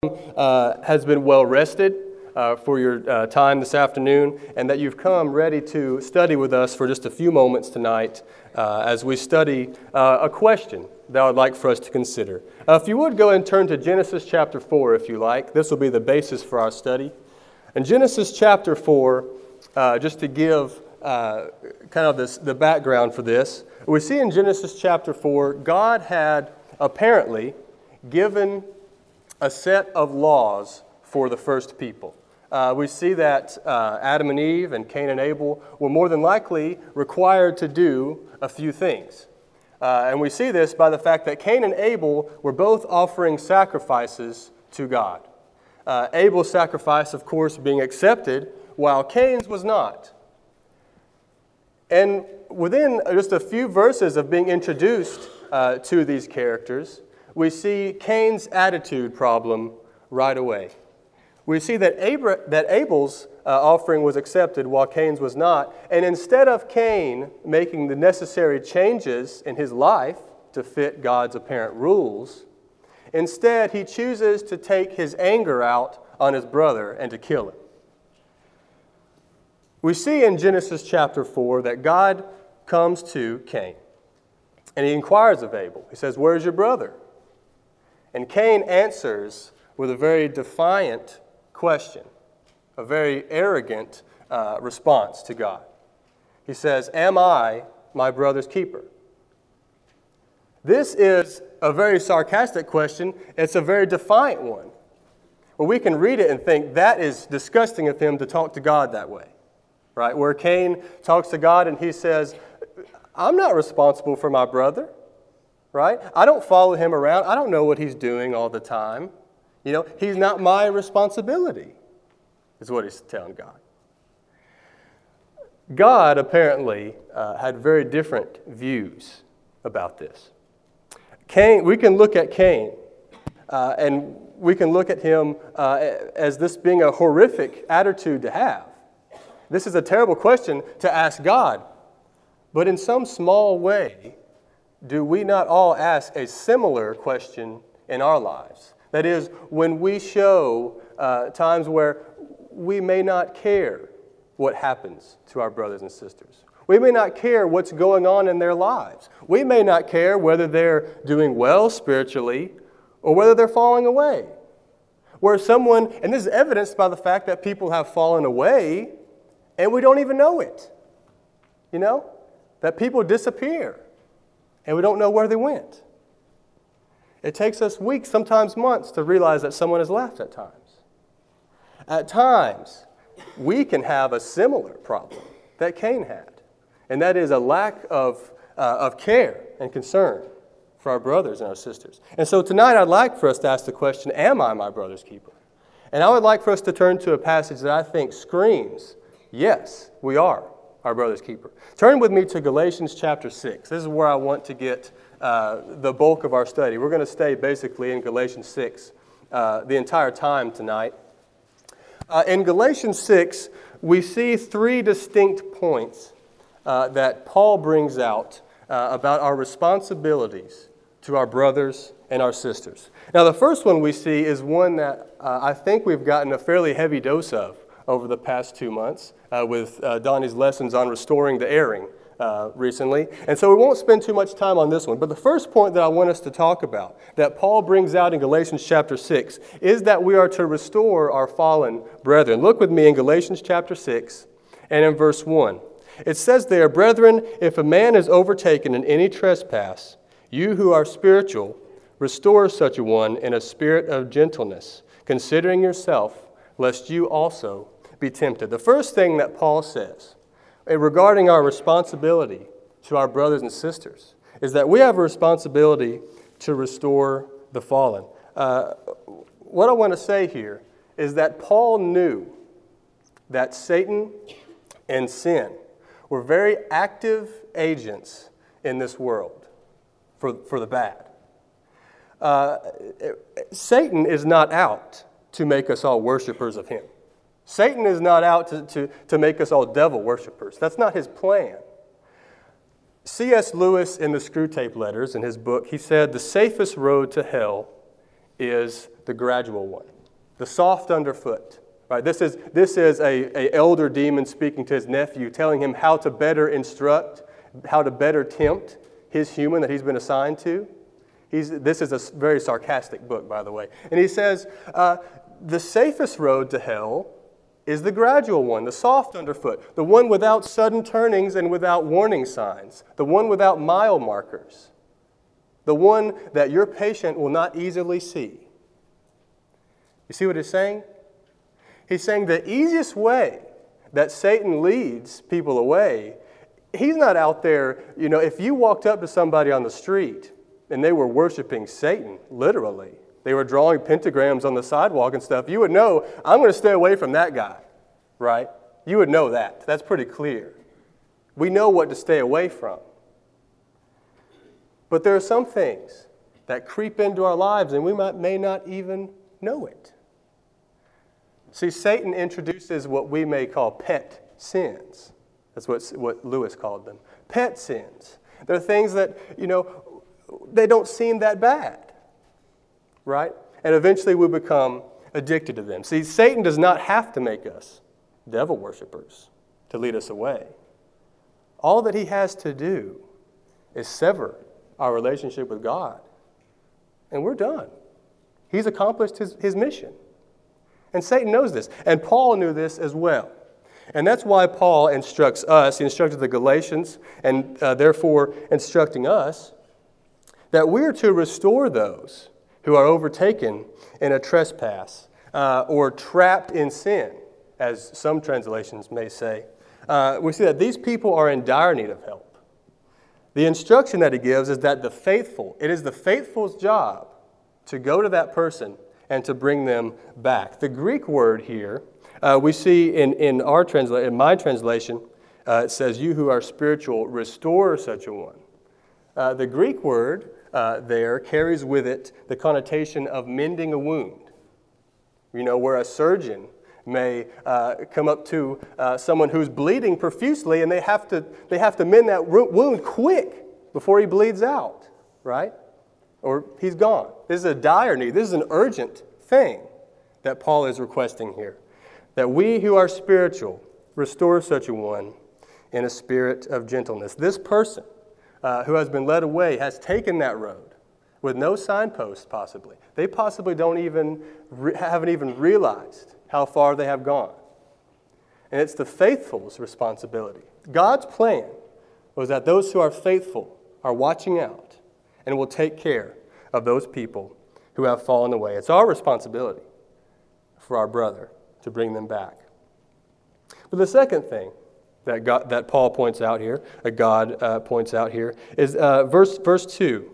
Has been well rested for your time this afternoon, and that you've come ready to study with us for just a few moments tonight as we study a question that I would like for us to consider. If you would go and turn to Genesis chapter 4 if you like. This will be the basis for our study. In Genesis chapter 4, just to give kind of the background for this, we see in Genesis chapter 4, God had apparently given a set of laws for the first people. We see that Adam and Eve and Cain and Abel were more than likely required to do a few things. And we see this by the fact that Cain and Abel were both offering sacrifices to God. Abel's sacrifice, of course, being accepted, while Cain's was not. And within just a few verses of being introduced to these characters, we see Cain's attitude problem right away. We see that Abel's offering was accepted while Cain's was not. And instead of Cain making the necessary changes in his life to fit God's apparent rules, instead he chooses to take his anger out on his brother and to kill him. We see in Genesis chapter 4 that God comes to Cain and he inquires of Abel. He says, "Where's your brother?" And Cain answers with a very defiant question, a very arrogant response to God. He says, "Am I my brother's keeper?" This is a very sarcastic question. It's a very defiant one. Well, we can read it and think that is disgusting of him to talk to God that way, right? Where Cain talks to God and he says, "I'm not responsible for my brother. Right? I don't follow him around. I don't know what he's doing all the time. You know, he's not my responsibility," is what he's telling God. God apparently had very different views about this. We can look at Cain and we can look at him as this being a horrific attitude to have. This is a terrible question to ask God, but in some small way, do we not all ask a similar question in our lives? That is, when we show times where we may not care what happens to our brothers and sisters. We may not care what's going on in their lives. We may not care whether they're doing well spiritually or whether they're falling away. Where someone, and this is evidenced by the fact that people have fallen away and we don't even know it. You know? That people disappear. And we don't know where they went. It takes us weeks, sometimes months, to realize that someone has left at times. At times, we can have a similar problem that Cain had, and that is a lack of care and concern for our brothers and our sisters. And so tonight I'd like for us to ask the question, am I my brother's keeper? And I would like for us to turn to a passage that I think screams, yes, we are our brother's keeper. Turn with me to Galatians chapter 6. This is where I want to get the bulk of our study. We're going to stay basically in Galatians 6 the entire time tonight. In Galatians 6, we see three distinct points that Paul brings out about our responsibilities to our brothers and our sisters. Now, the first one we see is one that I think we've gotten a fairly heavy dose of over the past 2 months with Donnie's lessons on restoring the erring recently. And so we won't spend too much time on this one. But the first point that I want us to talk about, that Paul brings out in Galatians chapter 6, is that we are to restore our fallen brethren. Look with me in Galatians chapter 6 and in verse 1. It says there, "Brethren, if a man is overtaken in any trespass, you who are spiritual, restore such a one in a spirit of gentleness, considering yourself, lest you also be tempted." The first thing that Paul says regarding our responsibility to our brothers and sisters is that we have a responsibility to restore the fallen. What I want to say here is that Paul knew that Satan and sin were very active agents in this world for the bad. Satan is not out to make us all worshipers of him. Satan is not out to make us all devil worshipers. That's not his plan. C.S. Lewis in the Screwtape Letters, in his book, he said, "The safest road to hell is the gradual one, the soft underfoot. Right? This is a elder demon speaking to his nephew, telling him how to better instruct, how to better tempt his human that he's been assigned to. This is a very sarcastic book, by the way. And he says, the safest road to hell is the gradual one, the soft underfoot, the one without sudden turnings and without warning signs, the one without mile markers, the one that your patient will not easily see. You see what he's saying? He's saying the easiest way that Satan leads people away, he's not out there, if you walked up to somebody on the street and they were worshiping Satan, literally, they were drawing pentagrams on the sidewalk and stuff, you would know, I'm going to stay away from that guy, right? You would know that. That's pretty clear. We know what to stay away from. But there are some things that creep into our lives and we may not even know it. See, Satan introduces what we may call pet sins. That's what Lewis called them. Pet sins. They're things that, they don't seem that bad, right? And eventually we become addicted to them. See, Satan does not have to make us devil worshipers to lead us away. All that he has to do is sever our relationship with God, and we're done. He's accomplished his mission. And Satan knows this. And Paul knew this as well. And that's why Paul instructs us, he instructed the Galatians, and therefore instructing us, that we're to restore those who are overtaken in a trespass or trapped in sin, as some translations may say. We see that these people are in dire need of help. The instruction that he gives is that it is the faithful's job to go to that person and to bring them back. The Greek word here, we see in my translation, it says, you who are spiritual, restore such a one. The Greek word there carries with it the connotation of mending a wound. Where a surgeon may come up to someone who's bleeding profusely and they have to mend that wound quick before he bleeds out, right? Or he's gone. This is a dire need. This is an urgent thing that Paul is requesting here. That we who are spiritual restore such a one in a spirit of gentleness. This person who has been led away has taken that road with no signpost possibly. They possibly haven't even realized how far they have gone. And it's the faithful's responsibility. God's plan was that those who are faithful are watching out and will take care of those people who have fallen away. It's our responsibility for our brother to bring them back. But the second thing that Paul points out here, God points out here, is verse 2.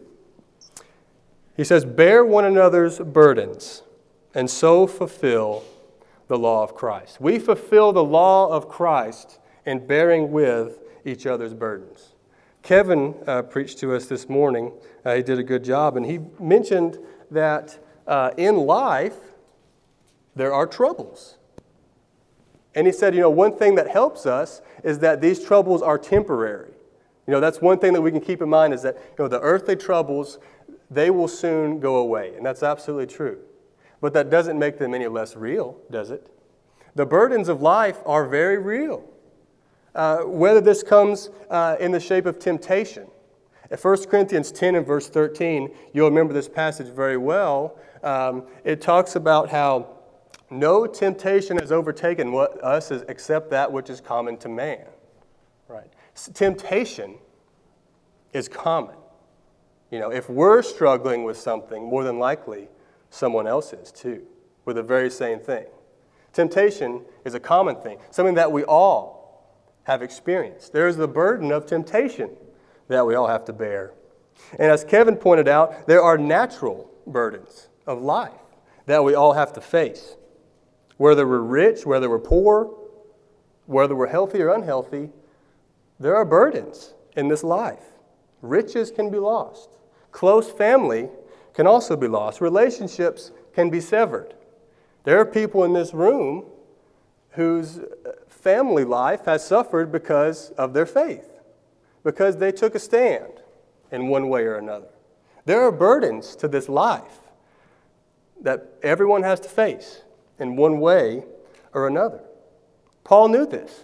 He says, bear one another's burdens and so fulfill the law of Christ. We fulfill the law of Christ in bearing with each other's burdens. Kevin preached to us this morning. He did a good job, and he mentioned that in life there are troubles. And he said, one thing that helps us is that these troubles are temporary. That's one thing that we can keep in mind is that the earthly troubles, they will soon go away. And that's absolutely true. But that doesn't make them any less real, does it? The burdens of life are very real. Whether this comes in the shape of temptation. In 1 Corinthians 10 and verse 13, you'll remember this passage very well. It talks about how no temptation has overtaken us except that which is common to man. Right? Temptation is common. If we're struggling with something, more than likely someone else is too, with the very same thing. Temptation is a common thing, something that we all have experienced. There is the burden of temptation that we all have to bear. And as Kevin pointed out, there are natural burdens of life that we all have to face. Whether we're rich, whether we're poor, whether we're healthy or unhealthy, there are burdens in this life. Riches can be lost. Close family can also be lost. Relationships can be severed. There are people in this room whose family life has suffered because of their faith, because they took a stand in one way or another. There are burdens to this life that everyone has to face in one way or another. Paul knew this.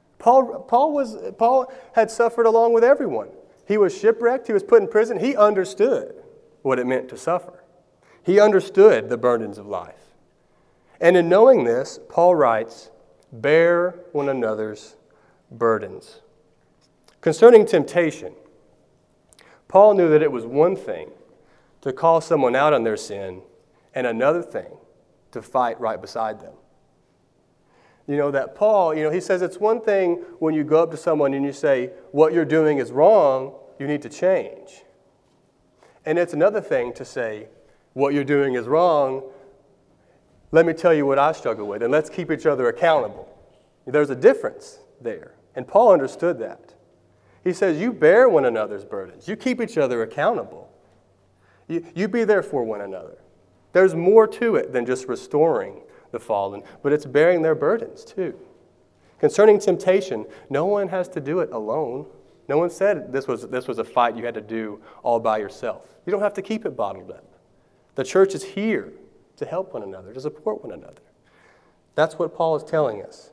Paul had suffered along with everyone. He was shipwrecked. He was put in prison. He understood what it meant to suffer. He understood the burdens of life. And in knowing this, Paul writes, "Bear one another's burdens." Concerning temptation, Paul knew that it was one thing to call someone out on their sin and another thing to fight right beside them. That Paul, he says it's one thing when you go up to someone and you say, what you're doing is wrong, you need to change. And it's another thing to say, what you're doing is wrong, let me tell you what I struggle with, and let's keep each other accountable. There's a difference there. And Paul understood that. He says, you bear one another's burdens. You keep each other accountable. You be there for one another. There's more to it than just restoring the fallen, but it's bearing their burdens too. Concerning temptation, no one has to do it alone. No one said this was a fight you had to do all by yourself. You don't have to keep it bottled up. The church is here to help one another, to support one another. That's what Paul is telling us.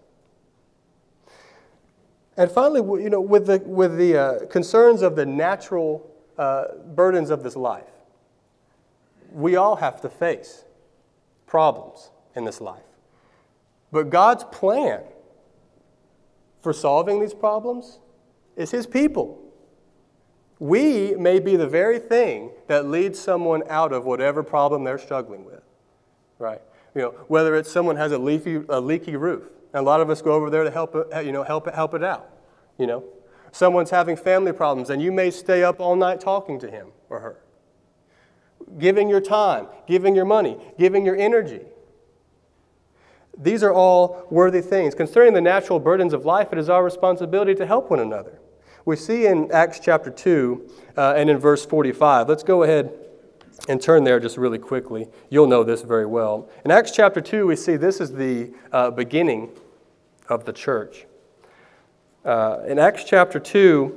And finally, with the concerns of the natural burdens of this life, we all have to face problems in this life. But God's plan for solving these problems is His people. We may be the very thing that leads someone out of whatever problem they're struggling with, right? Whether it's someone has a leaky roof, and a lot of us go over there to help it out. Someone's having family problems, and you may stay up all night talking to him or her, giving your time, giving your money, giving your energy. These are all worthy things. Concerning the natural burdens of life, it is our responsibility to help one another. We see in Acts chapter 2 and in verse 45. Let's go ahead and turn there just really quickly. You'll know this very well. In Acts chapter 2, we see this is the beginning of the church. In Acts chapter 2,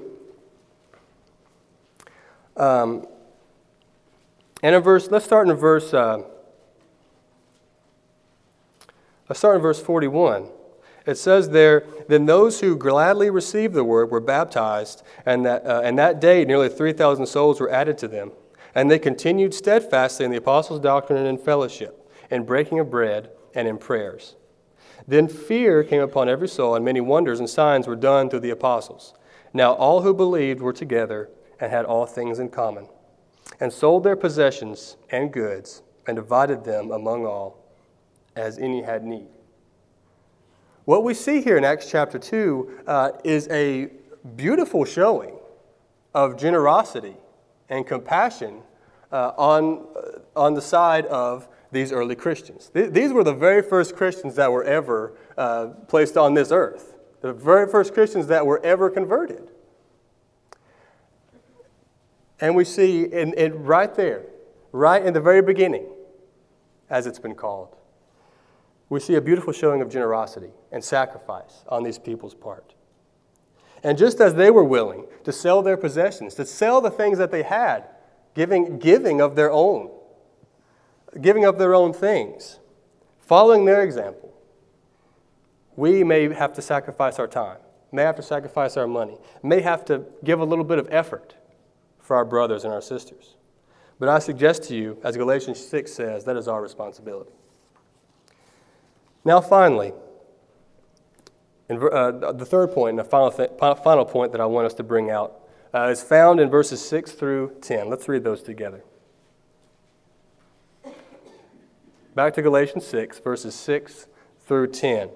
and let's start in verse 41. It says there, "Then those who gladly received the word were baptized, and that day nearly 3,000 souls were added to them. And they continued steadfastly in the apostles' doctrine and in fellowship, in breaking of bread, and in prayers. Then fear came upon every soul, and many wonders and signs were done through the apostles. Now all who believed were together and had all things in common, and sold their possessions and goods, and divided them among all, as any had need." What we see here in Acts chapter 2 is a beautiful showing of generosity and compassion on the side of these early Christians. These were the very first Christians that were ever placed on this earth, the very first Christians that were ever converted. And we see it right there, right in the very beginning, as it's been called, we see a beautiful showing of generosity and sacrifice on these people's part. And just as they were willing to sell their possessions, to sell the things that they had, giving of their own things, following their example, we may have to sacrifice our time, may have to sacrifice our money, may have to give a little bit of effort for our brothers and our sisters. But I suggest to you, as Galatians 6 says, that is our responsibility. Now finally, the third point, and the final point that I want us to bring out is found in verses 6 through 10. Let's read those together. Back to Galatians 6, verses 6 through 10.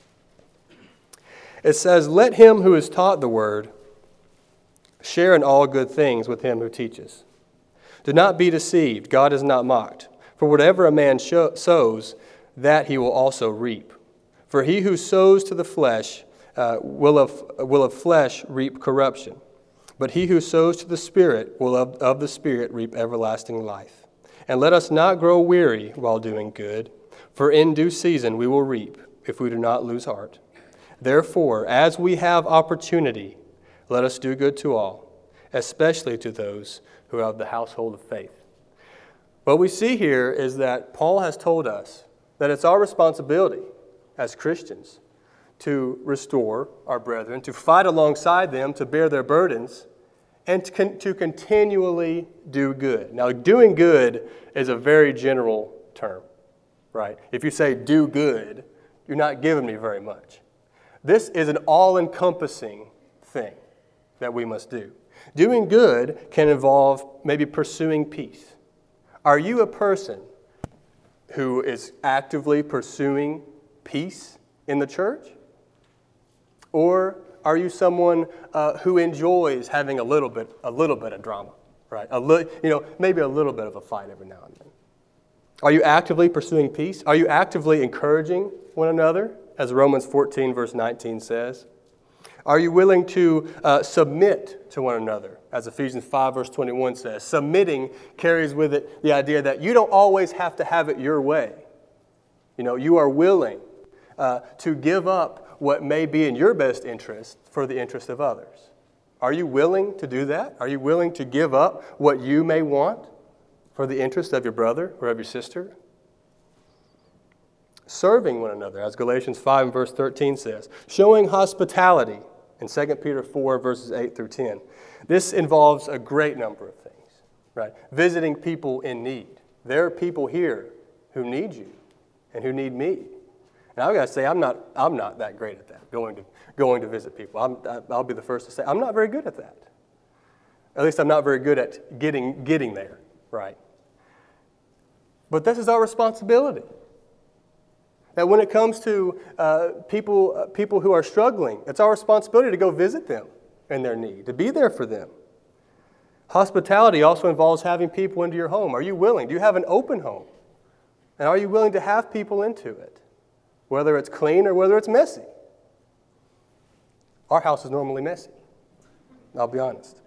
It says, "Let him who is taught the word share in all good things with him who teaches. Do not be deceived, God is not mocked. For whatever a man sows, that he will also reap. For he who sows to the flesh will of flesh reap corruption. But he who sows to the Spirit will of the Spirit reap everlasting life. And let us not grow weary while doing good, for in due season we will reap, if we do not lose heart. Therefore, as we have opportunity, let us do good to all, especially to those who are of the household of faith." What we see here is that Paul has told us that it's our responsibility as Christians to restore our brethren, to fight alongside them, to bear their burdens, and to continually do good. Now, doing good is a very general term, right? If you say do good, you're not giving me very much. This is an all-encompassing thing that we must do. Doing good can involve maybe pursuing peace. Are you a person who is actively pursuing peace in the church? Or are you someone who enjoys having a little bit of drama, right? Maybe a little bit of a fight every now and then. Are you actively pursuing peace? Are you actively encouraging one another, as Romans 14, verse 19 says? Are you willing to submit to one another, as Ephesians 5, verse 21 says? Submitting carries with it the idea that you don't always have to have it your way. You are willing to give up what may be in your best interest for the interest of others. Are you willing to do that? Are you willing to give up what you may want for the interest of your brother or of your sister? Serving one another, as Galatians 5 and verse 13 says. Showing hospitality in 2 Peter 4, verses 8 through 10. This involves a great number of things, right? Visiting people in need. There are people here who need you and who need me. And I've got to say, I'm not that great at that, going to visit people. I'll be the first to say, I'm not very good at that. At least I'm not very good at getting there, right? But this is our responsibility. That when it comes to people who are struggling, it's our responsibility to go visit them in their need, to be there for them. Hospitality also involves having people into your home. Are you willing? Do you have an open home? And are you willing to have people into it? Whether it's clean or whether it's messy. Our house is normally messy. I'll be honest.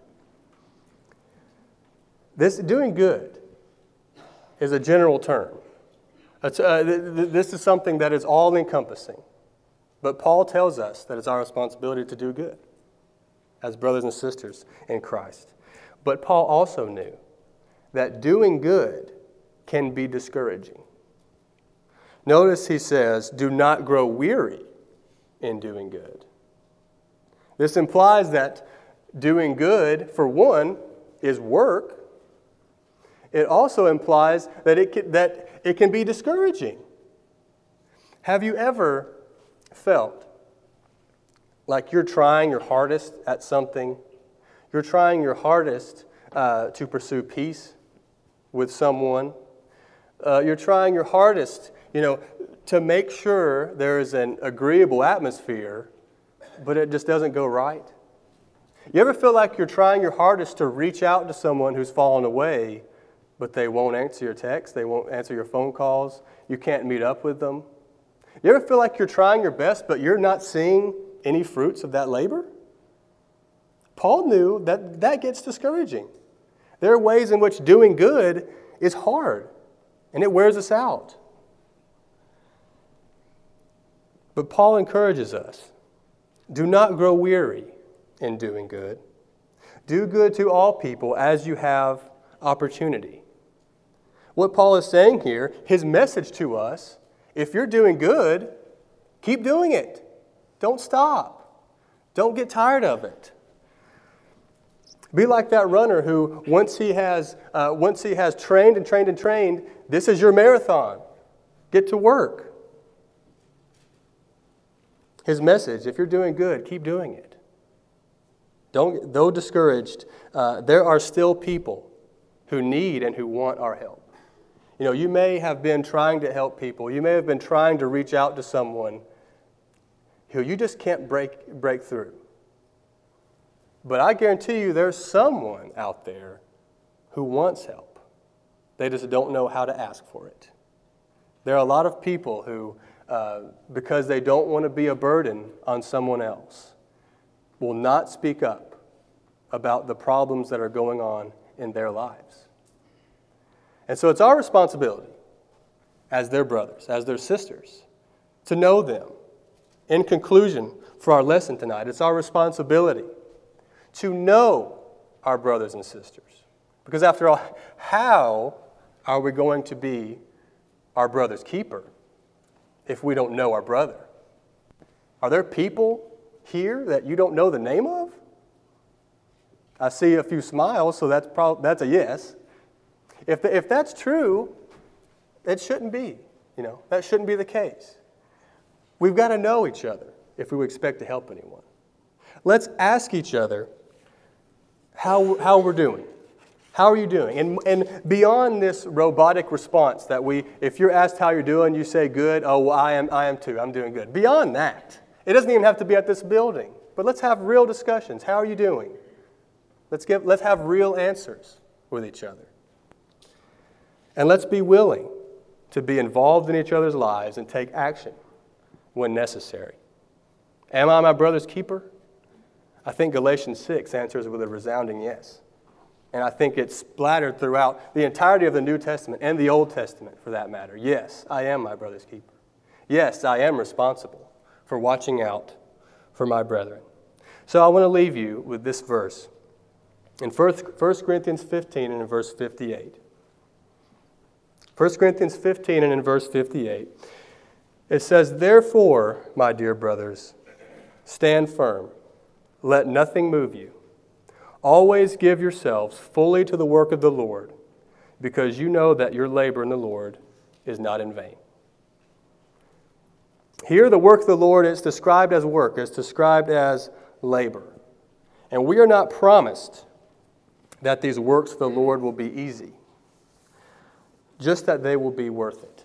This doing good is a general term. This is something that is all-encompassing. But Paul tells us that it's our responsibility to do good as brothers and sisters in Christ. But Paul also knew that doing good can be discouraging. Notice he says, do not grow weary in doing good. This implies that doing good, for one, is work. It also implies that it can be discouraging. Have you ever felt like you're trying your hardest at something? You're trying your hardest to pursue peace with someone. You're trying your hardest, to make sure there is an agreeable atmosphere, but it just doesn't go right. You ever feel like you're trying your hardest to reach out to someone who's fallen away, but they won't answer your texts, they won't answer your phone calls, you can't meet up with them? You ever feel like you're trying your best, but you're not seeing any fruits of that labor? Paul knew that gets discouraging. There are ways in which doing good is hard, and it wears us out. But Paul encourages us, do not grow weary in doing good. Do good to all people as you have opportunity. What Paul is saying here, his message to us, if you're doing good, keep doing it. Don't stop. Don't get tired of it. Be like that runner who, once he has trained and trained and trained, this is your marathon. Get to work. His message, if you're doing good, keep doing it. Though discouraged, there are still people who need and who want our help. You may have been trying to help people. You may have been trying to reach out to someone who you just can't break through. But I guarantee you there's someone out there who wants help. They just don't know how to ask for it. There are a lot of people who, because they don't want to be a burden on someone else, will not speak up about the problems that are going on in their lives. And so it's our responsibility as their brothers, as their sisters, to know them. In conclusion, for our lesson tonight, it's our responsibility to know our brothers and sisters. Because after all, how are we going to be our brother's keeper if we don't know our brother? Are there people here that you don't know the name of? I see a few smiles, so that's a yes. If that's true, it shouldn't be. That shouldn't be the case. We've got to know each other if we expect to help anyone. Let's ask each other how we're doing. How are you doing? And beyond this robotic response that if you're asked how you're doing, you say good. Oh, well, I am too. I'm doing good. Beyond that, it doesn't even have to be at this building. But let's have real discussions. How are you doing? Let's have real answers with each other. And let's be willing to be involved in each other's lives and take action when necessary. Am I my brother's keeper? I think Galatians 6 answers with a resounding yes. And I think it's splattered throughout the entirety of the New Testament and the Old Testament, for that matter. Yes, I am my brother's keeper. Yes, I am responsible for watching out for my brethren. So I want to leave you with this verse in 1 Corinthians 15 and in verse 58. 1 Corinthians 15 and in verse 58, it says, "Therefore, my dear brothers, stand firm. Let nothing move you. Always give yourselves fully to the work of the Lord, because you know that your labor in the Lord is not in vain." Here, the work of the Lord is described as work, it's described as labor. And we are not promised that these works of the Lord will be easy, just that they will be worth it.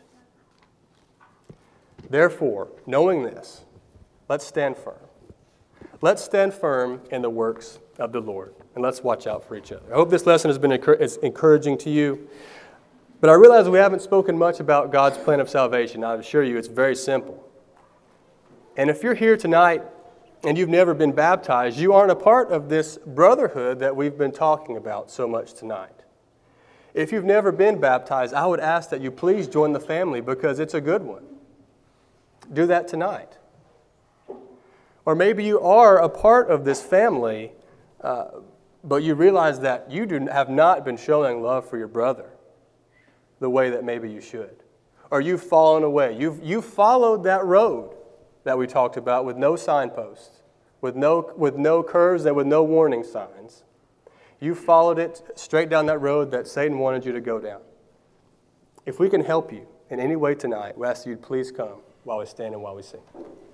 Therefore, knowing this, let's stand firm. Let's stand firm in the works of the Lord, and let's watch out for each other. I hope this lesson has been encouraging to you. But I realize we haven't spoken much about God's plan of salvation. I assure you it's very simple. And if you're here tonight and you've never been baptized, you aren't a part of this brotherhood that we've been talking about so much tonight. If you've never been baptized, I would ask that you please join the family because it's a good one. Do that tonight. Or maybe you are a part of this family, but you realize that you have not been showing love for your brother the way that maybe you should. Or you've fallen away. You've followed that road that we talked about with no signposts, with no curves and with no warning signs. You followed it straight down that road that Satan wanted you to go down. If we can help you in any way tonight, we ask you to please come while we stand and while we sing.